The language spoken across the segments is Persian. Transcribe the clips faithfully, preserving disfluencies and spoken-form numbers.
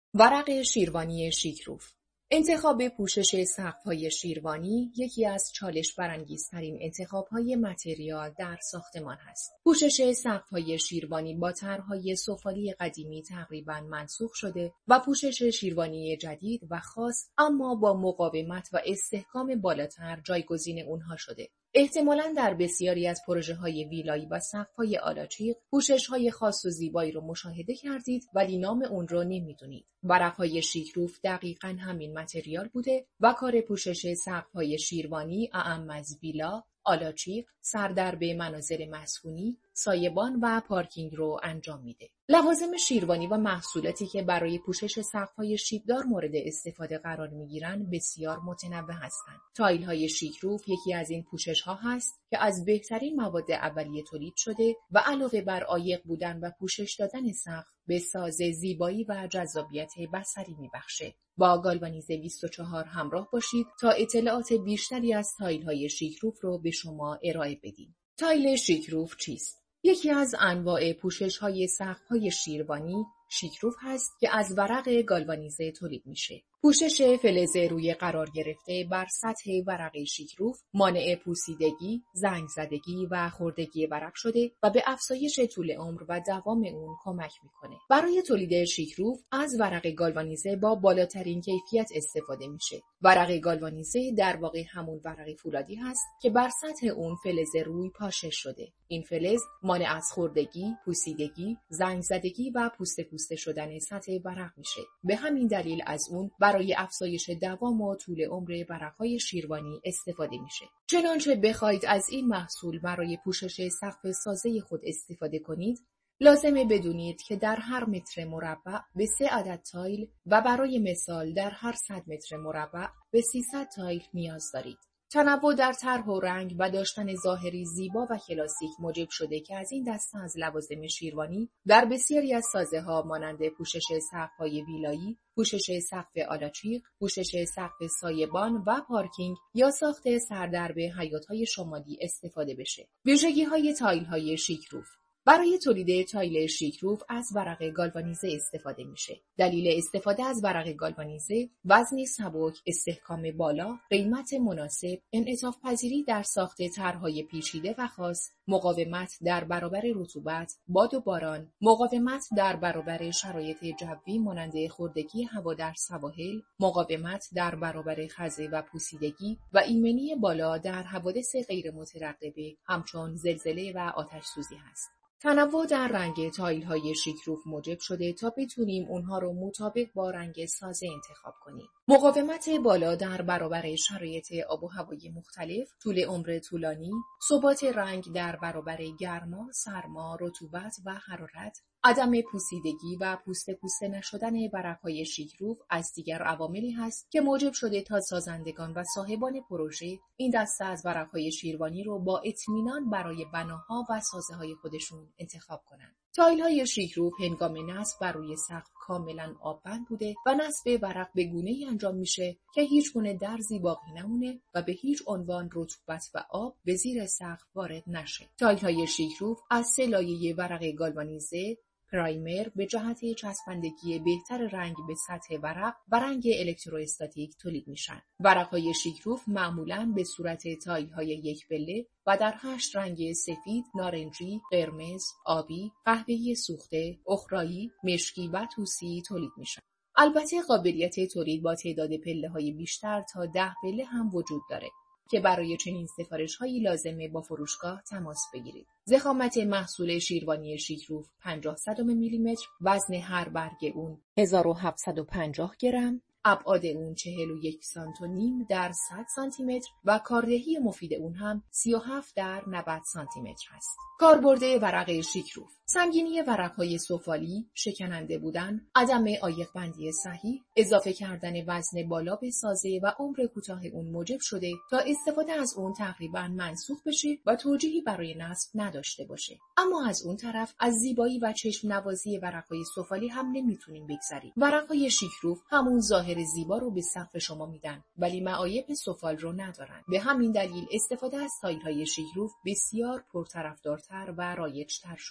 ورق شیروانی شیکروف. انتخاب پوشش سقف‌های شیروانی یکی از چالش برانگیزترین انتخاب‌های متریال در ساختمان است. پوشش سقف‌های شیروانی با طرح‌های سفالی قدیمی تقریباً منسوخ شده و پوشش شیروانی جدید و خاص اما با مقاومت و استحکام بالاتر جایگزین اونها شده. احتمالاً در بسیاری از پروژه‌های ویلایی و سقف‌های آلاچیق پوشش‌های خاص و زیبایی رو مشاهده کردید ولی نام اون رو نمی‌دونید. ورق‌های شیکروف دقیقاً همین متریال بوده و کار پوشش سقف‌های شیروانی اعم از ویلا، آلاچیق، سردرب مناظر مسکونی، سایبان و پارکینگ رو انجام میده. لوازم شیروانی و محصولاتی که برای پوشش سقف‌های شیبدار مورد استفاده قرار میگیرن بسیار متنوع هستند. تایل‌های شیکروف یکی از این پوشش‌ها هست که از بهترین مواد اولیه تولید شده و علاوه بر عایق بودن و پوشش دادن سقف به ساز زیبایی و جذابیت بصری میبخشه. با گالوانیزه بیست و چهار همراه باشید تا اطلاعات بیشتری از تایل‌های شیکروف رو به شما ارائه بدیم. تایل شیکروف چیست؟ یکی از انواع پوشش‌های سقف‌های شیروانی شیکروف هست که از ورق گالوانیزه تولید میشه. پوشش فلز روی قرار گرفته بر سطح ورق شیکروف مانع پوسیدگی، زنگ زدگی و خوردگی ورق شده و به افزایش طول عمر و دوام اون کمک میکنه. برای تولید شیکروف از ورق گالوانیزه با بالاترین کیفیت استفاده میشه. ورق گالوانیزه در واقع همون ورق فولادی هست که بر سطح اون فلز روی پاشش شده. این فلز مانع از خوردگی، پوسیدگی، زنگ زدگی و پوسته پوسته شدن سطح ورق میشه. به همین دلیل از اون برای افزایش دوام و طول عمر ورق‌های شیروانی استفاده میشه. چنانچه بخواید از این محصول برای پوشش سقف سازه خود استفاده کنید، لازمه بدونید که در هر متر مربع به سه عدد تایل و برای مثال در هر صد متر مربع به سیصد تایل نیاز دارید. تنوع در طرح و رنگ و داشتن ظاهری زیبا و کلاسیک موجب شده که از این دسته از لوازم شیروانی در بسیاری از سازه‌ها مانند پوشش سقف‌های ویلایی، پوشش سقف آلاچیق، پوشش سقف سایبان و پارکینگ یا ساخت سردرب حیاط‌های شمالی استفاده بشه. ویژگی‌های تایل‌های شیکروف. برای تولید تایل شیکروف از ورق گالوانیزه استفاده میشه. دلیل استفاده از ورق گالوانیزه وزن سبک، استحکام بالا، قیمت مناسب، انعطاف پذیری در ساخت طرح‌های پیچیده و خاص، مقاومت در برابر رطوبت، باد و باران، مقاومت در برابر شرایط جوی مانند خوردگی هوا در سواحل، مقاومت در برابر خزه و پوسیدگی و ایمنی بالا در حوادث غیر مترقبه همچون زلزله و آتش سوزی هست. تنوع در رنگ تایل‌های شیکروف موجب شده تا بتونیم اونها رو مطابق با رنگ سازه انتخاب کنیم. مقاومت بالا در برابر شرایط آب و هوای مختلف، طول عمر طولانی، ثبات رنگ در برابر گرما، سرما، رطوبت و حرارت، عدم پوسیدگی و پوسته پوسته نشدن ورق‌های شیکروف از دیگر عواملی هست که موجب شده تا سازندگان و صاحبان پروژه این دسته از ورق‌های شیروانی رو با اطمینان برای بناها و سازه‌های خودشون انتخاب کنند. تایل‌های شیکروف هنگام نصب بر روی سقف کاملاً آببند بوده و نصب ورق به گونه‌ای انجام میشه که هیچ گونه درزی باقی نمونه و به هیچ عنوان رطوبت و آب به زیر سقف وارد نشه. تایل‌های شیکروف از سه لایه ورق گالوانیزه، پرایمر به جهت چسبندگی بهتر رنگ به سطح ورق و رنگ الکتروستاتیک تولید میشن. ورق‌های شیکروف معمولاً به صورت تایل‌های یک پله و در هشت رنگ سفید، نارنجی، قرمز، آبی، قهوه‌ای سوخته، اخرایی، مشکی و طوسی تولید میشن. البته قابلیت تولید با تعداد پله‌های بیشتر تا ده پله هم وجود داره که برای چنین سفارش‌هایی لازمه با فروشگاه تماس بگیرید. ضخامت محصول شیروانی شیکروف پنجاه صدم میلیمتر، وزن هر برگ اون هزار و هفتصد و پنجاه گرم، ابعاد اون چهل و یک سانتی و نیم در صد سانتی متر و کاردهی مفید اون هم سی و هفت در نود سانتی متر هست. کاربرد ورق شیکروف: سنگینی ورق‌های سفالی، شکننده بودن، عدم عایق بندی صحیح، اضافه کردن وزن بالا به سازه و عمر کوتاه اون موجب شده تا استفاده از اون تقریباً منسوخ بشه و توجیهی برای نصب نداشته باشه. اما از اون طرف از زیبایی و چشم نوازی ورق‌های سفالی هم نمیتونیم بگذریم. ورق‌های شیکروف همون ظاهر زیبا رو به سقف شما میدن ولی معایب سفال رو ندارن. به همین دلیل استفاده از تایل‌های شیکروف بسیار پرطرفدارتر و رایج‌تر شده. همون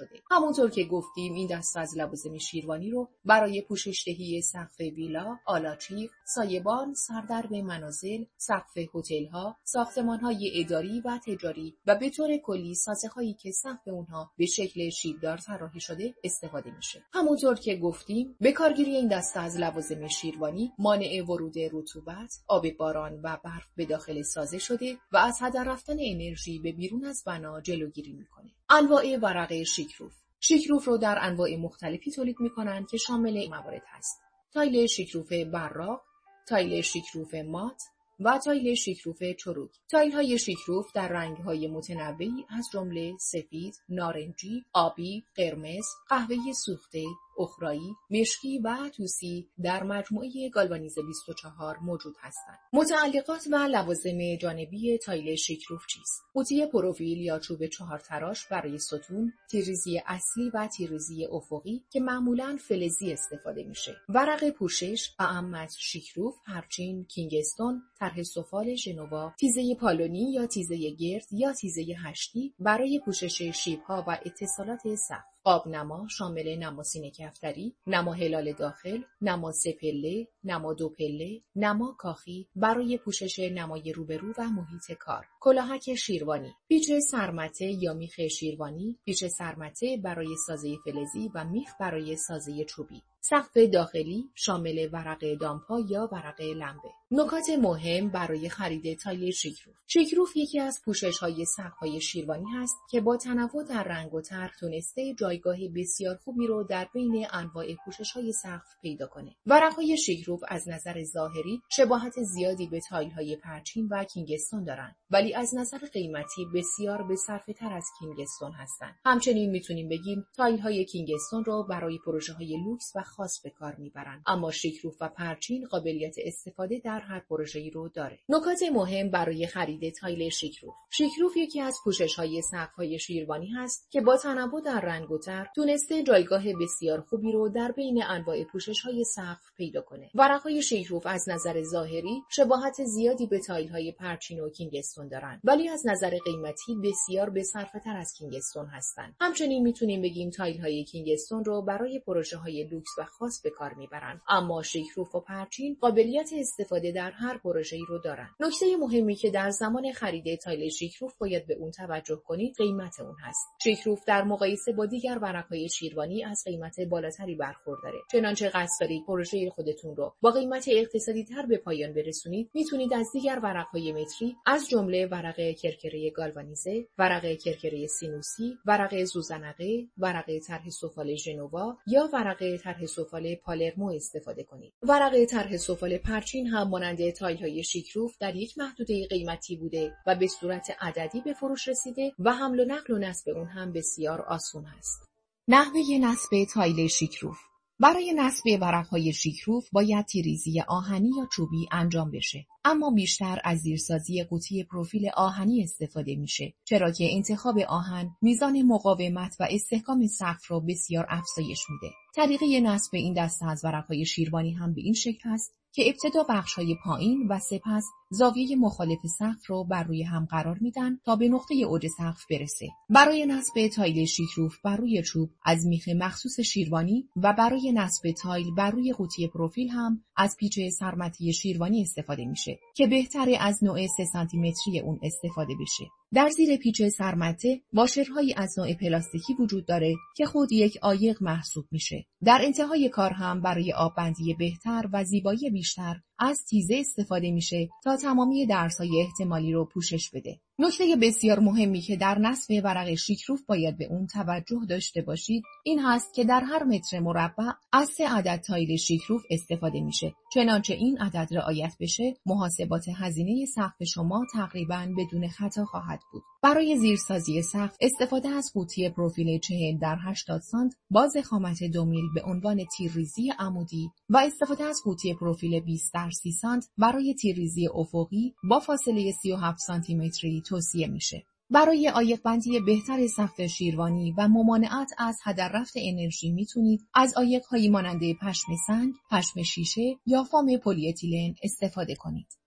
همونطور که گفتیم این دسته از لوازم شیروانی رو برای پوشش‌دهی سقف ویلا، آلاچیق، سایه‌بان، سردرب منازل، سقف هتل‌ها، ساختمان‌های اداری و تجاری و به طور کلی سازه‌هایی که سقف اونها به شکل شیبدار طراحی شده استفاده میشه. همونطور که گفتیم به کارگیری این دسته از لوازم شیروانی مانع ورود رطوبت، آب باران و برف به داخل سازه شده و از هدر رفتن انرژی به بیرون از بنا جلوگیری میکنه. انواع ورق شیکروف. شیکروف رو در انواع مختلفی تولید میکنن که شامل این موارد هست: تایل شیکروف براق، تایل شیکروف مات و تایل شیکروف چروک. تایل‌های شیکروف در رنگ‌های متنوعی از جمله سفید، نارنجی، آبی، قرمز، قهوه‌ای سوخته، اخرایی، مشکی و طوسی در مجموعه گالوانیز بیست و چهار موجود هستند. متعلقات و لوازم جانبی تایل شیکروف چیست؟ قوطی پروفیل یا چوب چهار تراش برای ستون، تیریزی اصلی و تیریزی افقی که معمولاً فلزی استفاده میشه. ورق پوشش اعم از شیکروف، پرچین، کینگستون، طرح سفال ژنوا، تیزه پالونی یا تیزه گرد یا تیزه هشتی برای پوشش شیب‌ها و اتصالات سقف. آبنما شامل نما سینه کفتری، نما هلال داخل، نما سه پله، نما دو پله، نما کاخی برای پوشش نمای روبرو و محیط کار. کلاهک شیروانی، پیچ سرمته یا میخ شیروانی، پیچ سرمته برای سازه فلزی و میخ برای سازه چوبی. سقف داخلی شامل ورق دامپا یا ورق لمبه. نکات مهم برای خرید تایل شیکروف. شیکروف یکی از پوشش‌های سقف‌های شیروانی هست که با تنوع در رنگ و طرح تونسته جایگاه بسیار خوبی رو در بین انواع پوشش‌های سقف پیدا کنه. ورق‌های شیکروف از نظر ظاهری شباهت زیادی به تایل‌های پرچین و کینگستون دارن، ولی از نظر قیمتی بسیار به صرفه‌تر از کینگستون هستن. همچنین میتونیم بگیم تایل‌های کینگستون رو برای پروژه‌های لوکس و خاص به کار میبرن، اما شیکروف و پرچین قابلیت استفاده در هر پروژه‌ای رو داره. نکات مهم برای خرید تایل شیکروف. شیکروف یکی از پوشش‌های سقف‌های شیروانی هست که با تنوع در رنگ و طرح تونسته جایگاه بسیار خوبی رو در بین انواع پوشش‌های سقف پیدا کنه. ورق‌های شیکروف از نظر ظاهری شباهت زیادی به تایل‌های پرچین و کینگستون دارن، ولی از نظر قیمتی بسیار به صرفه‌تر از کینگستون هستن. همچنین میتونیم بگیم تایل‌های کینگستون رو برای پروژه‌های لوکس و خاص به کار میبرن، اما شیکروف و پرچین قابلیت استفاده در هر پروژه‌ای رو دارن. نکته مهمی که در زمان خرید تایل شیکروف باید به اون توجه کنید قیمت اون هست. شیکروف در مقایسه با دیگر ورق‌های شیروانی از قیمت بالاتری برخورداره. چنانچه قصد دارید پروژه خودتون رو با قیمت اقتصادی تر به پایان برسونید، میتونید از دیگر ورق‌های متری از جمله ورق کرکره گالوانیزه، ورق کرکره سینوسی، ورق زوزنقه، ورق طرح سفال ژنوا یا ورق طرح سفال پالرمو استفاده کنید. ورق طرح سفال پرچین هم مانند تایل‌های شیکروف در یک محدوده قیمتی بوده و به صورت عددی به فروش رسیده و حمل و نقل و نصب اون هم بسیار آسون است. نحوه نصب تایل شیکروف. برای نصب ورق‌های شیکروف باید تیریزی آهنی یا چوبی انجام بشه، اما بیشتر از زیرسازی قوطی پروفیل آهنی استفاده میشه، چرا که انتخاب آهن میزان مقاومت و استحکام سقف رو بسیار افزایش میده. طریقه نصب این دسته از ورق‌های شیروانی هم به این شکل است که ابتدا بخش‌های پایین و سپس زاویه مخالف سقف رو بر روی هم قرار میدن تا به نقطه اوج سقف برسه. برای نصب تایل شیکروف بر روی چوب از میخ مخصوص شیروانی و برای نصب تایل بر روی قوطی پروفیل هم از پیچ سرمتی شیروانی استفاده میشه که بهتره از نوع سه سانتی متری اون استفاده بشه. در زیر پیچ سرمته واشرهایی از نوع پلاستیکی وجود داره که خود یک عایق محسوب میشه. در انتهای کار هم برای آببندی بهتر و زیبایی بیشتر از تیزه استفاده میشه تا تمامی درزهای احتمالی رو پوشش بده. نکته بسیار مهمی که در نصب ورق شیکروف باید به اون توجه داشته باشید این هست که در هر متر مربع از سه عدد تایل شیکروف استفاده میشه. چنانچه این عدد رعایت بشه، محاسبات هزینه سقف شما تقریباً بدون خطا خواهد بود. برای زیرسازی سقف استفاده از قوطی پروفیل چهل در هشتاد سانت باز خامت دو میل به عنوان تیرریزی عمودی و استفاده از قوطی پروفیل بیست در سی سانت برای تیرریزی افقی با فاصله سی و هفت سانتی متری توصیه میشه. برای عایق‌بندی بهتر سقف شیروانی و ممانعت از هدر رفت انرژی میتونید از عایق‌هایی مانند پشم سنگ، پشم شیشه یا فام پلی اتیلن استفاده کنید.